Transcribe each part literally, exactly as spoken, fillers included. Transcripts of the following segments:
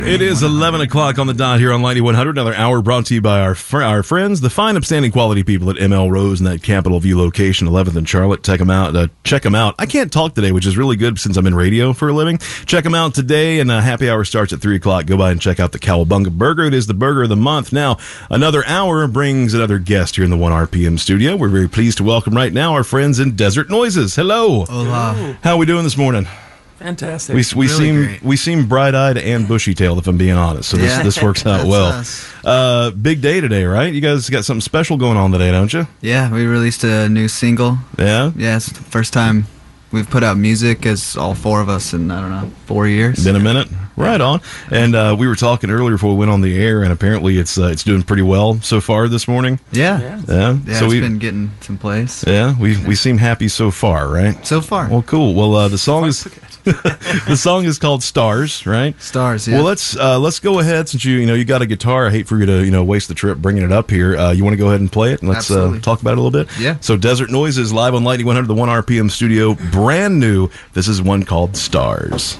It is eleven o'clock on the dot here on ninety-one hundred. Another hour brought to you by our fr- our friends, the fine, upstanding quality people at M L Rose in that Capitol View location, eleventh and Charlotte. Check them out. Uh, check them out. I can't talk today, which is really good since I'm in radio for a living. Check them out today, and uh, happy hour starts at three o'clock. Go by and check out the Cowabunga Burger. It is the burger of the month. Now, another hour brings another guest here in the one R P M studio. We're very pleased to welcome right now our friends in Desert Noises. Hello. Hola. How are we doing this morning? Fantastic. We, we Really seem great. we seem bright-eyed and bushy-tailed, if I'm being honest. So this, Yeah. this works out That's well. us. Uh, big day today, right? You guys got something special going on today, don't you? Yeah, we released a new single. Yeah? Yeah, it's the first time we've put out music as all four of us in, I don't know, four years. Been a minute? Right on. And uh, we were talking earlier before we went on the air, and apparently it's uh, it's doing pretty well so far this morning. Yeah. Yeah. Yeah? Yeah, so it's we, been getting some plays. yeah, we, we seem happy so far, right? So far. Well, cool. Well, uh, the song is... the song is called Stars, right? Stars, yeah. Well, let's uh, let's go ahead since you you know you got a guitar. I hate for you to you know waste the trip bringing it up here. Uh, you want to go ahead and play it and let's uh, Absolutely. talk about it a little bit. Yeah. So Desert Noises live on ninety-one hundred, the one R P M studio, brand new. This is one called Stars.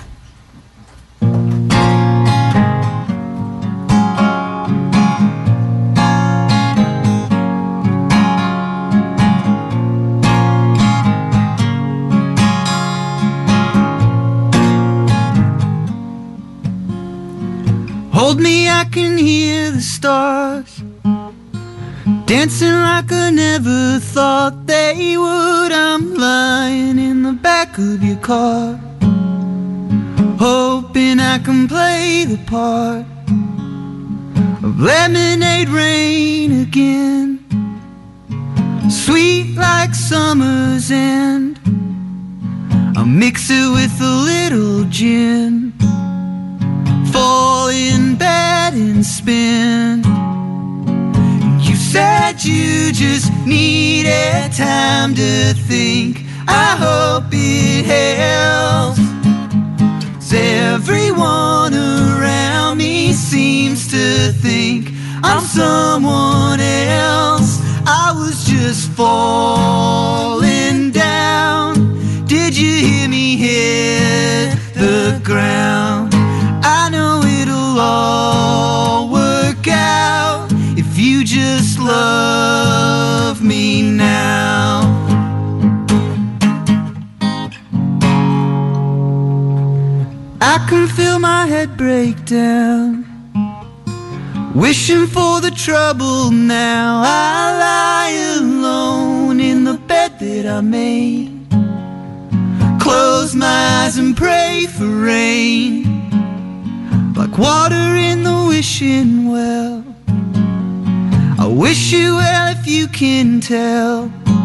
Hold me, I can hear the stars dancing like I never thought they would. I'm lying in the back of your car, hoping I can play the part of lemonade rain again, sweet like summer's end. I'll mix it with a little gin, fall in bed and spin. You said you just needed time to think. I hope it helps, 'cause everyone around me seems to think I'm someone else. I was just falling down. Did you hear me hit the ground? I know it'll all work out if you just love me now. I can feel my head break down, wishing for the trouble now. I lie alone in the bed that I made, close my eyes and pray for rain, like water in the wishing well. I wish you well if you can tell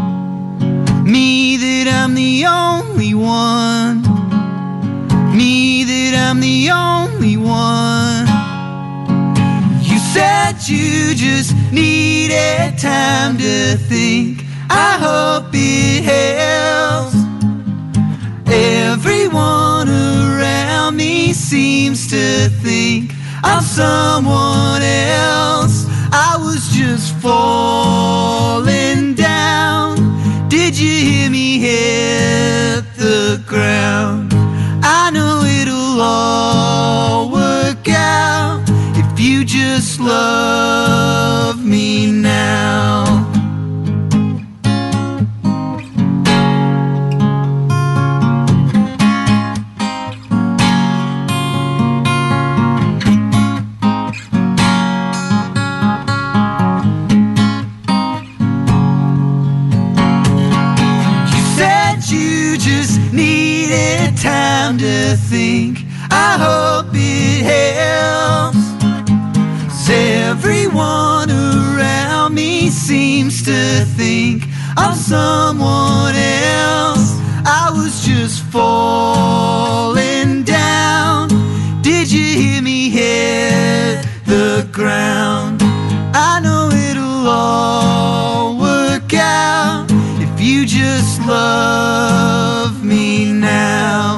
me that I'm the only one, me that I'm the only one. You said you just needed time to think. I hope it helps. Everyone around me seems to think I'm someone else. I was just falling down. Did you hear me hit the ground? I know it'll all work out if you just love me now. You just needed time to think. I hope it helps, 'cause everyone around me seems to think I'm someone else. I was just falling down. Did you hear me hit the ground? I know it'll all work out if you just love me now.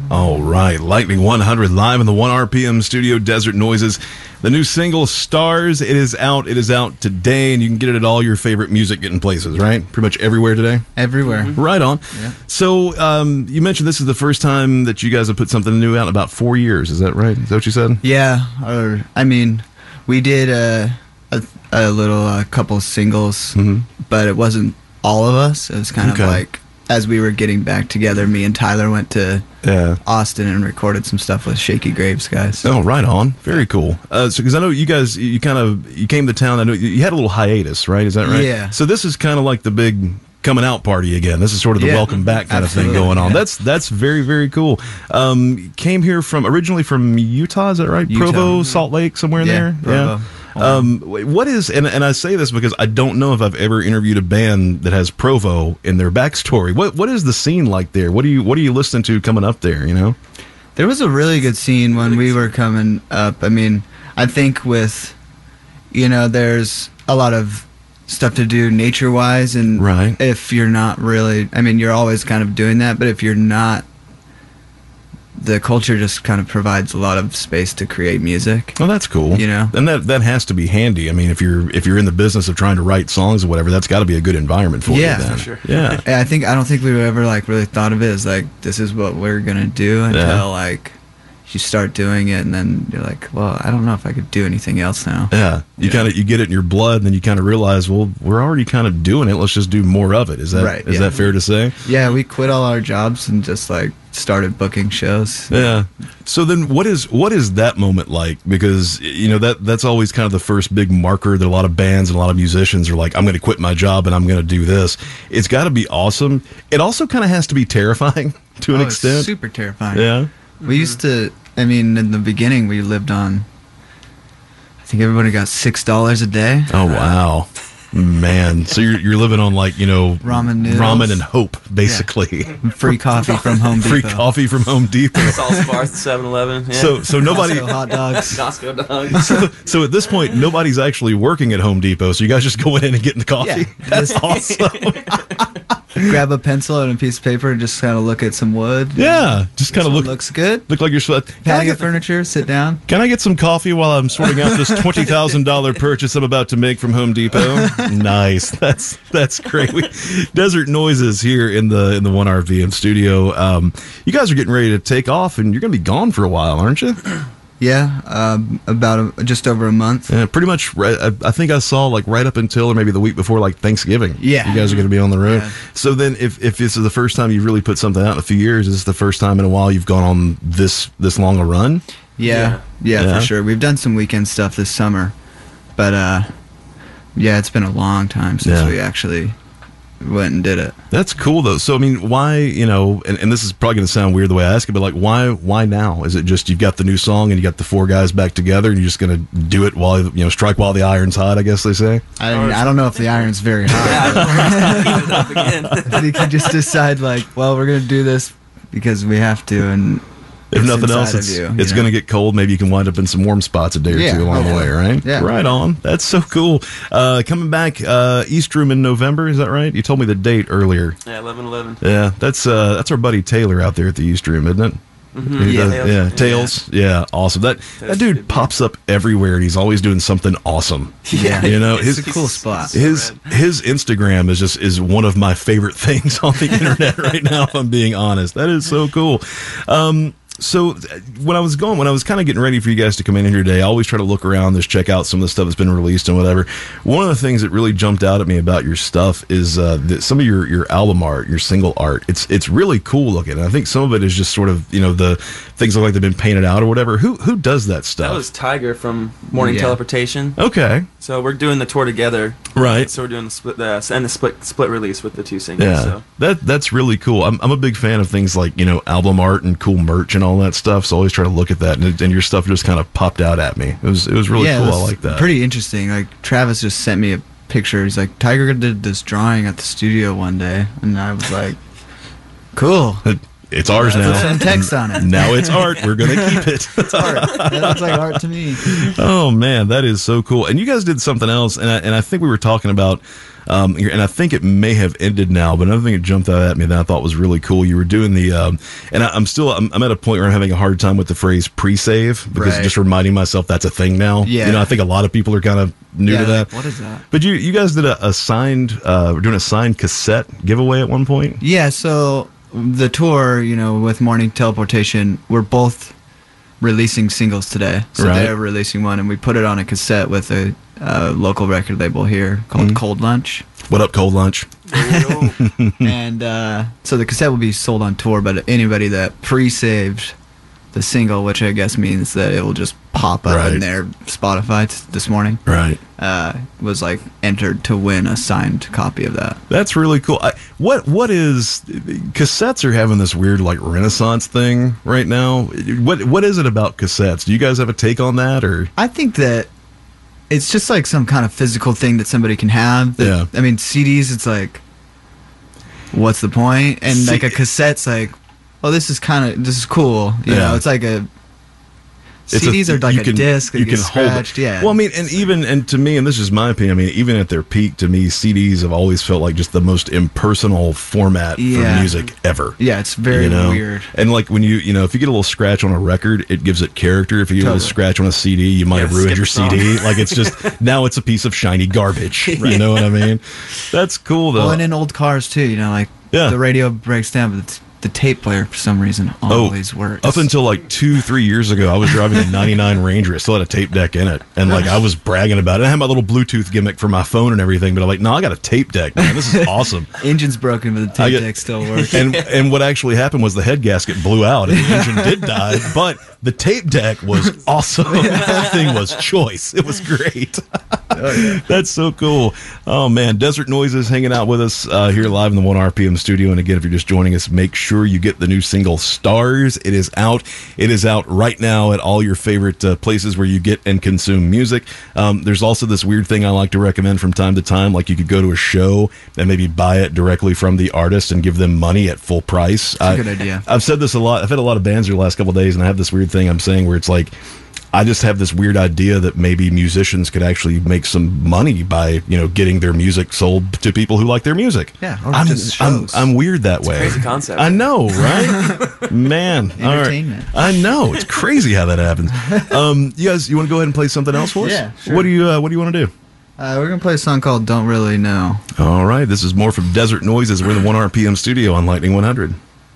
All right, Lightning one hundred live in the one R P M studio, Desert Noises. The new single, Stars, it is out. It is out today, and you can get it at all your favorite music getting places, right? Pretty much everywhere today? Everywhere. Mm-hmm. Right on. Yeah. So, um, you mentioned this is the first time that you guys have put something new out in about four years. Is that right? Is that what you said? Yeah, or I mean, we did a, a, a little uh, couple singles, Mhm. but it wasn't all of us. It was kind Okay. of like, as we were getting back together, me and Tyler went to Yeah. Austin and recorded some stuff with Shaky Graves guys. Oh, right on. Very cool. Uh, so, because I know you guys, you kind of, you came to town. I know you you had a little hiatus, right? Is that right? Yeah. So this is kind of like the big coming out party again. This is sort of the Yeah. welcome back kind of thing Absolutely, going on. yeah. That's that's very very cool. Um, came here from originally from Utah. Is that right? Utah. Provo, Salt Lake, somewhere in Yeah, there. Provo. Um, what is and and I say this because I don't know if I've ever interviewed a band that has Provo in their backstory. What what is the scene like there? What do you what are you listening to coming up there? You know. There was a really good scene when we were coming up. I mean, I think with, you know, there's a lot of stuff to do nature-wise, and Right. if you're not really, I mean, you're always kind of doing that, but if you're not, the culture just kind of provides a lot of space to create music. Well, that's cool. You know? and that that has to be handy. I mean, if you're if you're in the business of trying to write songs or whatever, that's got to be a good environment for Yeah, you. Then. for sure. Yeah. I think I don't think we ever like really thought of it as like this is what we're gonna do until Yeah. like you start doing it, and then you're like, well, I don't know if I could do anything else now. Yeah, you Yeah. kind of you get it in your blood, and then you kind of realize, well, we're already kind of doing it. Let's just do more of it. Is that Right, is yeah. that fair to say? Yeah, we quit all our jobs and just like started booking shows. Yeah. So then, what is what is that moment like? Because you know that that's always kind of the first big marker that a lot of bands and a lot of musicians are like, I'm going to quit my job and I'm going to do this. It's got to be awesome. It also kind of has to be terrifying to an Oh, it's extent. super terrifying. Yeah. We used to, I mean, in the beginning, we lived on, I think everybody got six dollars a day. Oh wow, man! So you're you're living on like you know Ramen noodles. ramen and hope, basically. Free coffee from Home Depot. Free coffee from Home Depot. Salsa bars at seven eleven. Yeah. So so nobody. Also hot dogs. Costco dogs. So, so at this point, nobody's actually working at Home Depot. So you guys just going in and getting the coffee. Yeah. That's awesome. Grab a pencil and a piece of paper and just kind of look at some wood. Yeah, just kind of look Looks good. look like you're. Can I, Packing get, furniture, sit down. can I get some coffee while I'm sorting out this twenty thousand dollar purchase I'm about to make from Home Depot? Nice. That's that's great. We, Desert Noises here in the in the one R V M studio. Um, you guys are getting ready to take off, and you're going to be gone for a while, aren't you? Yeah, um, about a, just over a month. Yeah, pretty much. Right, I, I think I saw like right up until or maybe the week before like Thanksgiving. Yeah. you guys are going to be on the road. Yeah. So then, if if this is the first time you've really put something out in a few years, is this the first time in a while you've gone on this this long a run? Yeah, yeah, Yeah. for sure. We've done some weekend stuff this summer, but uh, yeah, it's been a long time since Yeah. we actually went and did it. That's cool though. So I mean, why you know, and, and this is probably going to sound weird the way I ask it, but like, why why now? Is it just you've got the new song and you got the four guys back together and you're just going to do it while you know strike while the iron's hot? I guess they say. I, I don't know if the iron's very hot. Heat it up again. I think you just decide like, well, we're gonna do this because we have to, and If it's nothing inside else, of it's, you, it's you going to know? get cold. Maybe you can wind up in some warm spots a day or Yeah, two along the hopefully. way, right? Yeah. Right on. That's so cool. Uh, coming back, uh, East Room in November. Is that right? You told me the date earlier. Yeah, eleven eleven. Yeah, that's uh, that's our buddy Taylor out there at the East Room, isn't it? Mm-hmm. He Yeah. does- Tails. yeah, Tails. Yeah, awesome. That that Tails dude good, pops up everywhere, and he's always doing something awesome. Yeah. you know, It's his a cool spot. his his Instagram is just is one of my favorite things on the internet right now. If I'm being honest, that is so cool. Um, So uh, when I was going, when I was kind of getting ready for you guys to come in here today, I always try to look around, just check out some of the stuff that's been released and whatever. One of the things that really jumped out at me about your stuff is uh, that some of your, your album art, your single art. It's it's really cool looking. And I think some of it is just sort of you know the things look like they've been painted out or whatever. Who who does that stuff? That was Tiger from Morning Yeah. Teleportation. Okay, So we're doing the tour together. right. So we're doing the split, the, and the split split release with the two singles. Yeah, So. that that's really cool. I'm I'm a big fan of things like you know album art and cool merch and all that stuff. So I always try to look at that, and, it- and your stuff just kind of popped out at me. It was it was really yeah, cool. it I was like that. Pretty interesting. Like Travis just sent me a picture. He's like, Tiger did this drawing at the studio one day, and I was like, cool. It's ours Put now. some text on it. Now it's art. We're going to keep it. It's art. That looks like art to me. Oh, man, that is so cool. And you guys did something else, and I, and I think we were talking about, um, and I think it may have ended now, but another thing that jumped out at me that I thought was really cool, you were doing the, um, and I, I'm still, I'm, I'm at a point where I'm having a hard time with the phrase pre-save, because Right. just reminding myself that's a thing now. Yeah. You know, I think a lot of people are kind of new Yeah, to that. like, what is that? But you you guys did a, a signed, uh, we're doing a signed cassette giveaway at one point? Yeah, so the tour, you know, with Morning Teleportation, we're both releasing singles today. So Right. they're releasing one, and we put it on a cassette with a uh, local record label here called Mhm. Cold Lunch. What up, Cold Lunch? And uh, so the cassette will be sold on tour, but anybody that pre-saved the single, which I guess means that it will just pop up Right. in their Spotify t- this morning, Right. uh, was like entered to win a signed copy of that. That's really cool. I, what what is cassettes are having this weird like renaissance thing right now? What what is it about cassettes? Do you guys have a take on that or? I think that it's just like some kind of physical thing that somebody can have. That, Yeah. I mean, C Ds, it's like, what's the point? And C- like a cassette's like, oh, this is kind of, this is cool. You Yeah. know, it's like a, It's C Ds a- are like you a can- disc that you you get can hold it. scratched. Yeah. Well, I mean, and even and to me, and this is my opinion. I mean, even at their peak, to me, C Ds have always felt like just the most impersonal format Yeah. for music ever. yeah, it's very you know? weird. And like when you you know if you get a little scratch on a record, it gives it character. If you get a little Totally. scratch on a C D, you might Yeah, have ruined skip your a C D. song. Like it's just now it's a piece of shiny garbage. You know what I mean? That's cool though. Well, and in old cars too, you know, like Yeah. the radio breaks down, but it's, the tape player for some reason always works. Up until like two, three years ago, I was driving a ninety-nine Ranger. It still had a tape deck in it. And like I was bragging about it. I had my little Bluetooth gimmick for my phone and everything, but I'm like, no, I got a tape deck, man. This is awesome. Engine's broken, but the I tape get- deck still works. And and what actually happened was the head gasket blew out and the engine did die, but the tape deck was awesome. That thing was choice. It was great. That's so cool. Oh man, Desert Noises hanging out with us uh, here live in the one R P M studio. And again, if you're just joining us, make sure you get the new single "Stars." It is out. It is out right now at all your favorite uh, places where you get and consume music. Um, there's also this weird thing I like to recommend from time to time, like you could go to a show and maybe buy it directly from the artist and give them money at full price. That's a good idea. I've said this a lot. I've had a lot of bands here the last couple of days, and I have this weird thing I'm saying where it's like, I just have this weird idea that maybe musicians could actually make some money by, you know, getting their music sold to people who like their music. Yeah, or I'm, just I'm, shows. I'm weird that way. crazy concept. I know, right? Man, all right. Entertainment. I know it's crazy how that happens. Um, you guys, you want to go ahead and play something else for us? Yeah, sure. What do you uh, What do you want to do? Uh, we're going to play a song called Don't Really Know. All right, this is more from Desert Noises. We're in the one R P M studio on Lightning one hundred.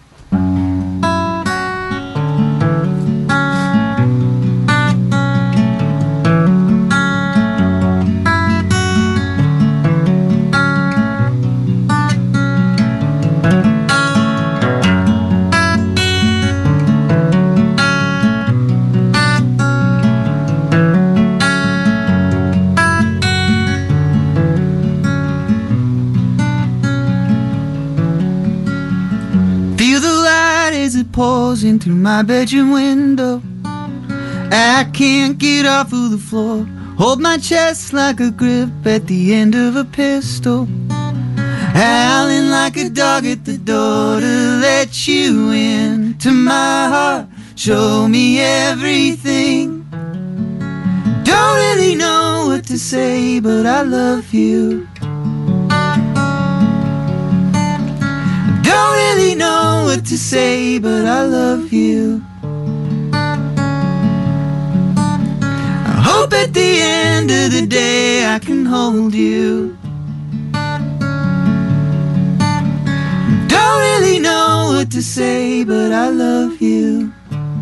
Feel the light as it pours in through my bedroom window. I can't get off of the floor. Hold my chest like a grip at the end of a pistol. Howling like a dog at the door to let you in to my heart. Show me everything. Don't really know what to say, but I love you. Don't really know what to say, but I love you. I hope at the end of the day I can hold you. Don't really know what to say, but I love you.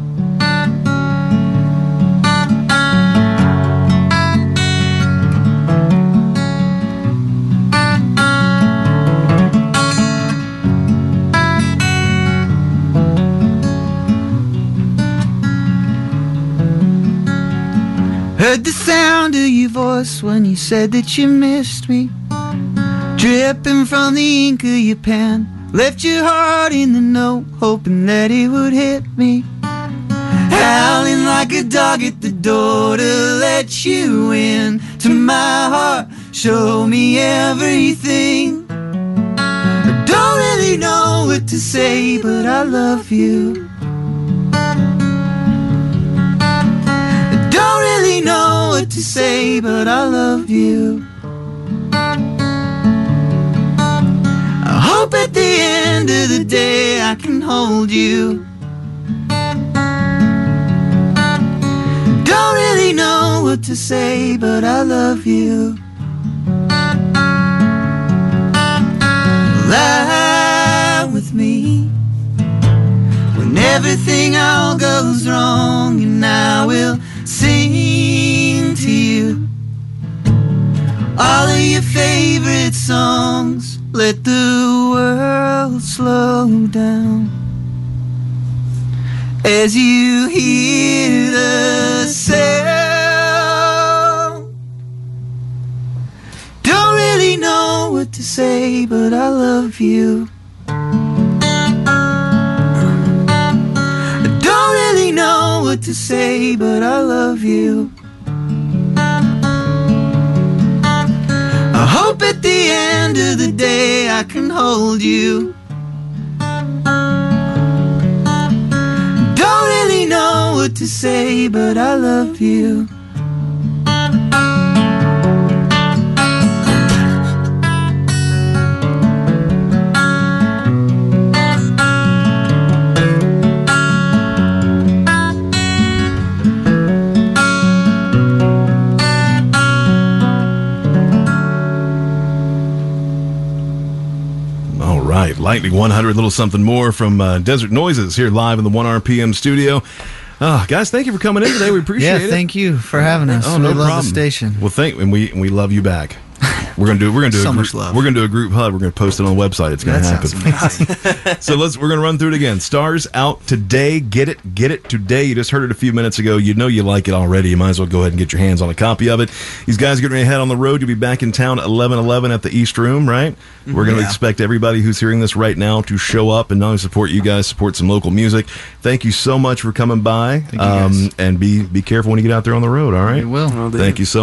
Heard the sound of your voice when you said that you missed me. Dripping from the ink of your pen. Left your heart in the note, hoping that it would hit me. Howling like a dog at the door to let you in to my heart. Show me everything. Don't Don't really know what to say, but I love you. Don't really know what to say, but I love you. I hope at the end of the day I can hold you. Don't really know what to say, but I love you. Lie with me when everything all goes wrong, and I will sing to you all of your favorite songs. Let the world slow down as you hear the sound. Don't really know what to say, but I love you. I don't really know what to say, but I love you. I hope at the end of the day I can hold you. Don't really know what to say, but I love you. Right, Lightning one hundred, little something more from uh, Desert Noises here live in the one R P M studio. Oh, guys, thank you for coming in today. We appreciate yeah, it. thank you for having us. Oh, we no love problem. the station. Well, thank and we and we love you back. We're gonna do we're gonna do So a much group, love. We're gonna do a group hug. We're gonna post it on the website. It's gonna That happen. sounds amazing. So let's we're gonna run through it again. Stars out today. Get it, get it today. You just heard it a few minutes ago. You know you like it already. You might as well go ahead and get your hands on a copy of it. These guys are getting ready to head on the road. You'll be back in town at eleven eleven at the East Room, right? We're gonna Yeah. expect everybody who's hearing this right now to show up and not only support you guys, support some local music. Thank you so much for coming by. Thank you, guys. and be be careful when you get out there on the road. All right. We will. Well, Thank you so